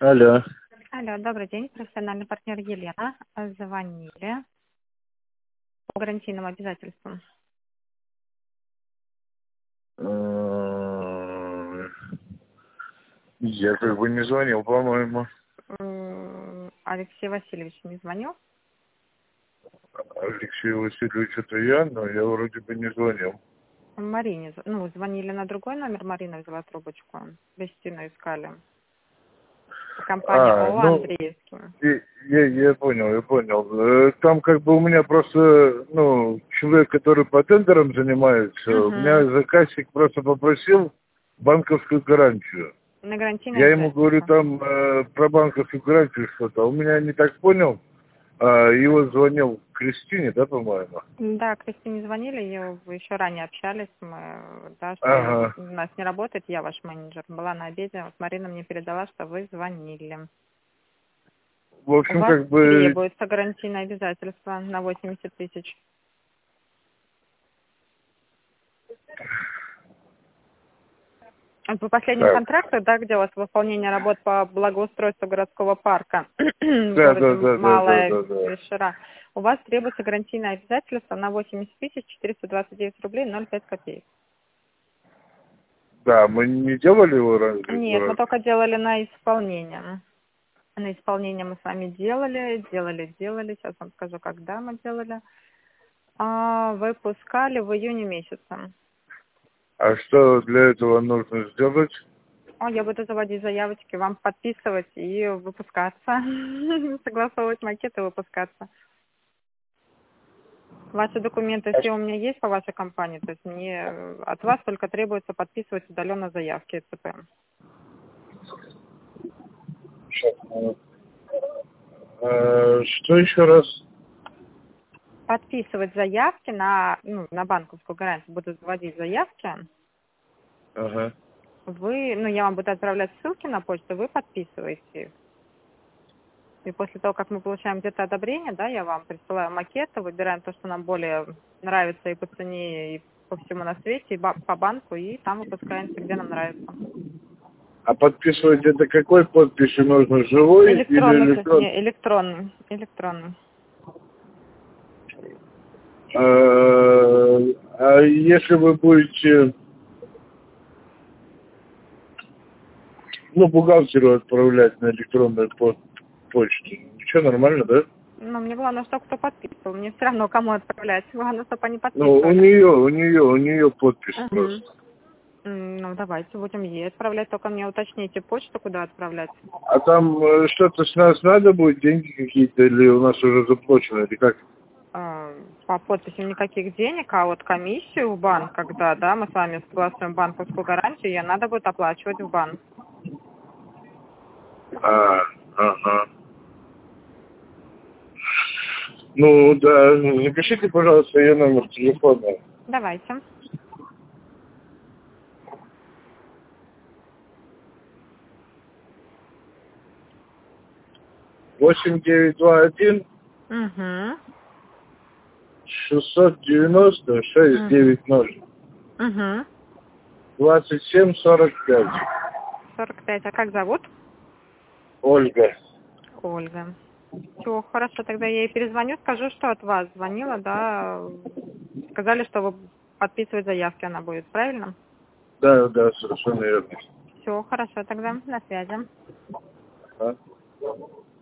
Алло. Алло, добрый день. Профессиональный партнер Елена. Звонили по гарантийным обязательствам. Я как бы не звонил, по-моему. Алексей Васильевич не звонил? Алексею Васильевичу это я, но я вроде бы не звонил. Марине. Звонили на другой номер. Марина взяла трубочку. Кристину искали. Компания ООО Андреевский. Я понял. Там как бы у меня просто, человек, который по тендерам занимается, у меня заказчик просто попросил банковскую гарантию. На гарантийное Я ему говорю там про банковскую гарантию что-то. Он меня не так понял. Его звонил Кристине, да, по-моему? Да, Кристине звонили, еще ранее общались мы, да, что Ага. у нас не работает, я ваш менеджер. Была на обеде, вот Марина мне передала, что вы звонили. В общем, У вас как бы... требуется гарантийное обязательство на 80 тысяч. По последнему контракту, да, где у вас выполнение работ по благоустройству городского парка в городе Малая Вишера, у вас требуется гарантийное обязательство на 80 429 рублей 0,5 копеек. Да, мы не делали его раньше? Нет, мы только делали на исполнение. На исполнение мы с вами делали. Сейчас вам скажу, когда мы делали. Выпускали в июне месяце. А что для этого нужно сделать? Я буду заводить заявочки, вам подписывать и выпускаться. Согласовывать макеты и выпускаться. Ваши документы все у меня есть по вашей компании. То есть мне от вас только требуется подписывать удаленно заявки ЭЦП. Что еще раз? Подписывать заявки на банковскую гарантию. Буду заводить заявки. Ага. Я вам буду отправлять ссылки на почту, вы подписываете. И после того, как мы получаем где-то одобрение, да, я вам присылаю макеты, выбираем то, что нам более нравится и по цене, и по всему на свете, и по банку, и там выпускаемся, где нам нравится. А подписывать это какой подписью нужно? Живой или электронный? Электронный. А если вы будете, бухгалтеру отправлять на электронную почту, ничего, нормально, да? Мне главное, что кто подписывал. Мне все равно, кому отправлять. Главное, чтобы они подписывали. У нее подпись просто. Давайте будем ей отправлять. Только мне уточните почту, куда отправлять. А там что-то с нас надо будет, деньги какие-то, или у нас уже заплачено, или как? По подписям никаких денег, а вот комиссию в банк, когда, да, мы с вами согласуем банковскую гарантию, ее надо будет оплачивать в банк. Ага. Да, запишите, пожалуйста, ее номер телефона. Давайте. 8921 690 690 2745. 45. А как зовут? Ольга. Ольга. Все, хорошо, тогда я ей перезвоню, скажу, что от вас звонила, да, сказали, что вы подписывать заявки она будет, правильно? Да, совершенно верно. Все, хорошо, тогда на связи.